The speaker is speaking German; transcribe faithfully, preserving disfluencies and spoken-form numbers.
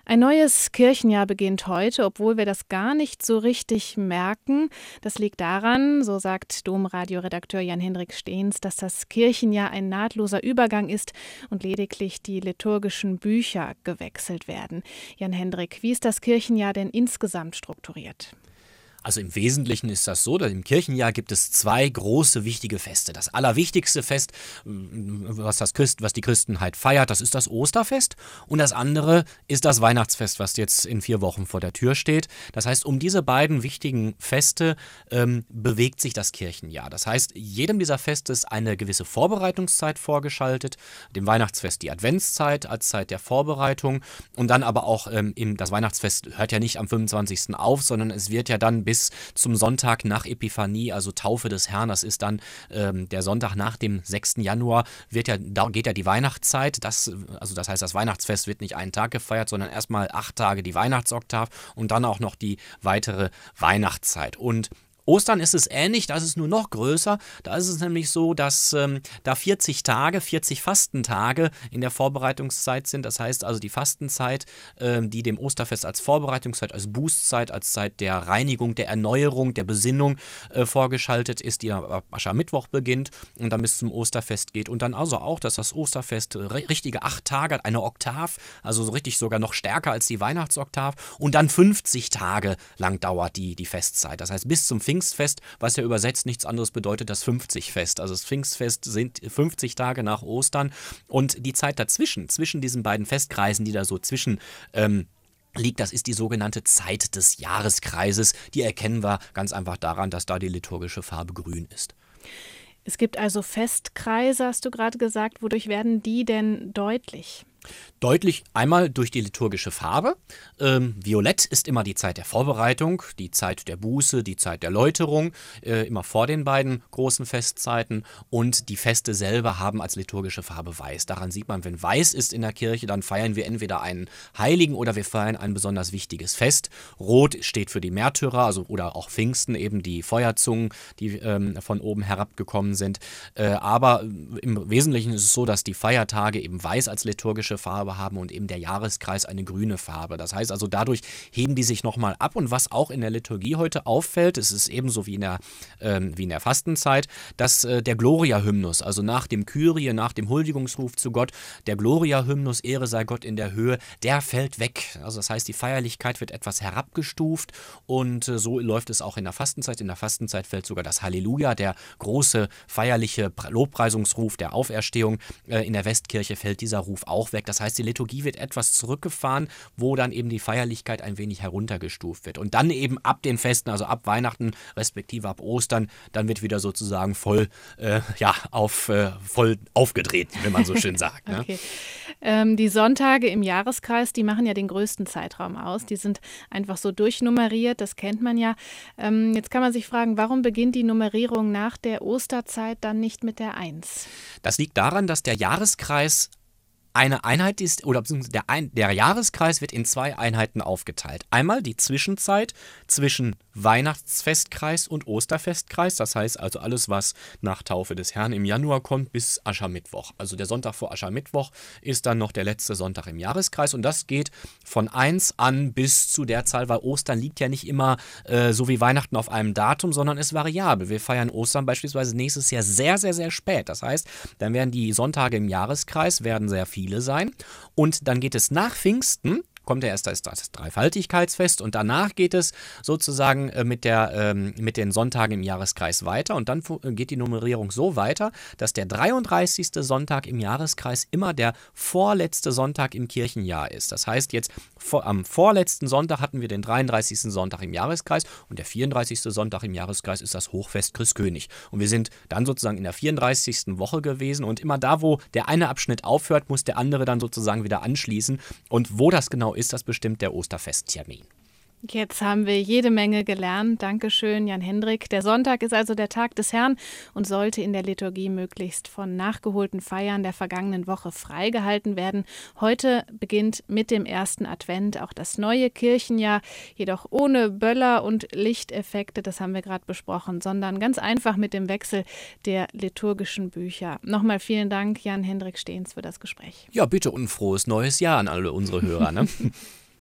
Ein neues Kirchenjahr beginnt heute, obwohl wir das gar nicht so richtig merken. Das liegt daran, so sagt Domradioredakteur Jan-Hendrik Steens, dass das Kirchenjahr ein nahtloser Übergang ist und lediglich die liturgischen Bücher gewechselt werden. Jan-Hendrik, wie ist das Kirchenjahr denn insgesamt strukturiert? Also im Wesentlichen ist das so, dass im Kirchenjahr gibt es zwei große wichtige Feste. Das allerwichtigste Fest, was, das Christ, was die Christenheit feiert, das ist das Osterfest. Und das andere ist das Weihnachtsfest, was jetzt in vier Wochen vor der Tür steht. Das heißt, um diese beiden wichtigen Feste ähm, bewegt sich das Kirchenjahr. Das heißt, jedem dieser Feste ist eine gewisse Vorbereitungszeit vorgeschaltet. Dem Weihnachtsfest die Adventszeit als Zeit der Vorbereitung. Und dann aber auch ähm, im, das Weihnachtsfest hört ja nicht am fünfundzwanzigsten auf, sondern es wird ja dann bis Bis zum Sonntag nach Epiphanie, also Taufe des Herrn, das ist dann ähm, der Sonntag nach dem sechsten Januar, wird ja, da geht ja die Weihnachtszeit. Das, also das heißt, das Weihnachtsfest wird nicht einen Tag gefeiert, sondern erstmal acht Tage die Weihnachtsoktav und dann auch noch die weitere Weihnachtszeit. Und Ostern ist es ähnlich, da ist es nur noch größer. Da ist es nämlich so, dass ähm, da vierzig Tage, vierzig Fastentage in der Vorbereitungszeit sind. Das heißt also die Fastenzeit, ähm, die dem Osterfest als Vorbereitungszeit, als Bußzeit, als Zeit der Reinigung, der Erneuerung, der Besinnung äh, vorgeschaltet ist, die ab Aschermittwoch beginnt und dann bis zum Osterfest geht. Und dann also auch, dass das Osterfest r- richtige acht Tage hat, eine Oktav, also so richtig sogar noch stärker als die Weihnachtsoktav. Und dann fünfzig Tage lang dauert die, die Festzeit. Das heißt bis zum Pfingsten Pfingstfest, was ja übersetzt nichts anderes bedeutet, das fünfzig-Fest. Also das Pfingstfest sind fünfzig Tage nach Ostern und die Zeit dazwischen, zwischen diesen beiden Festkreisen, die da so zwischen ähm, liegt, das ist die sogenannte Zeit des Jahreskreises. Die erkennen wir ganz einfach daran, dass da die liturgische Farbe grün ist. Es gibt also Festkreise, hast du gerade gesagt. Wodurch werden die denn deutlich? Deutlich einmal durch die liturgische Farbe. Ähm, Violett ist immer die Zeit der Vorbereitung, die Zeit der Buße, die Zeit der Läuterung, äh, immer vor den beiden großen Festzeiten. Und die Feste selber haben als liturgische Farbe Weiß. Daran sieht man, wenn Weiß ist in der Kirche, dann feiern wir entweder einen Heiligen oder wir feiern ein besonders wichtiges Fest. Rot steht für die Märtyrer, also oder auch Pfingsten, eben die Feuerzungen, die ähm, von oben herabgekommen sind. Äh, aber im Wesentlichen ist es so, dass die Feiertage eben Weiß als liturgische Farbe haben und eben der Jahreskreis eine grüne Farbe. Das heißt also, dadurch heben die sich nochmal ab und was auch in der Liturgie heute auffällt, es ist ebenso wie in der, ähm, wie in der Fastenzeit, dass äh, der Gloria-Hymnus, also nach dem Kyrie, nach dem Huldigungsruf zu Gott, der Gloria-Hymnus, Ehre sei Gott in der Höhe, der fällt weg. Also das heißt, die Feierlichkeit wird etwas herabgestuft und äh, so läuft es auch in der Fastenzeit. In der Fastenzeit fällt sogar das Halleluja, der große feierliche Lobpreisungsruf der Auferstehung. Äh, in der Westkirche fällt dieser Ruf auch weg. Das heißt, die Liturgie wird etwas zurückgefahren, wo dann eben die Feierlichkeit ein wenig heruntergestuft wird. Und dann eben ab den Festen, also ab Weihnachten, respektive ab Ostern, dann wird wieder sozusagen voll, äh, ja, auf, äh, voll aufgedreht, wenn man so schön sagt. Ne? Okay. Ähm, die Sonntage im Jahreskreis, die machen ja den größten Zeitraum aus. Die sind einfach so durchnummeriert, das kennt man ja. Ähm, jetzt kann man sich fragen, warum beginnt die Nummerierung nach der Osterzeit dann nicht mit der Eins? Das liegt daran, dass der Jahreskreis eine Einheit ist, oder beziehungsweise der, Ein- der Jahreskreis wird in zwei Einheiten aufgeteilt. Einmal die Zwischenzeit zwischen Weihnachtsfestkreis und Osterfestkreis, das heißt also alles, was nach Taufe des Herrn im Januar kommt, bis Aschermittwoch. Also der Sonntag vor Aschermittwoch ist dann noch der letzte Sonntag im Jahreskreis und das geht von eins an bis zu der Zahl, weil Ostern liegt ja nicht immer äh, so wie Weihnachten auf einem Datum, sondern ist variabel. Wir feiern Ostern beispielsweise nächstes Jahr sehr, sehr, sehr spät. Das heißt, dann werden die Sonntage im Jahreskreis werden sehr viele sein. Und dann geht es nach Pfingsten, kommt ja erst das, das Dreifaltigkeitsfest und danach geht es sozusagen äh, mit, der, ähm, mit den Sonntagen im Jahreskreis weiter und dann fu- geht die Nummerierung so weiter, dass der dreiunddreißigste Sonntag im Jahreskreis immer der vorletzte Sonntag im Kirchenjahr ist. Das heißt jetzt, vor, am vorletzten Sonntag hatten wir den dreiunddreißigsten Sonntag im Jahreskreis und der vierunddreißigste Sonntag im Jahreskreis ist das Hochfest Christkönig. Und wir sind dann sozusagen in der vierunddreißigsten Woche gewesen und immer da, wo der eine Abschnitt aufhört, muss der andere dann sozusagen wieder anschließen und wo das genau ist, das bestimmt der Osterfesttermin. Jetzt haben wir jede Menge gelernt. Dankeschön, Jan-Hendrik. Der Sonntag ist also der Tag des Herrn und sollte in der Liturgie möglichst von nachgeholten Feiern der vergangenen Woche freigehalten werden. Heute beginnt mit dem ersten Advent auch das neue Kirchenjahr, jedoch ohne Böller und Lichteffekte, das haben wir gerade besprochen, sondern ganz einfach mit dem Wechsel der liturgischen Bücher. Nochmal vielen Dank, Jan-Hendrik Steens, für das Gespräch. Ja, bitte und frohes neues Jahr an alle unsere Hörer. Ne?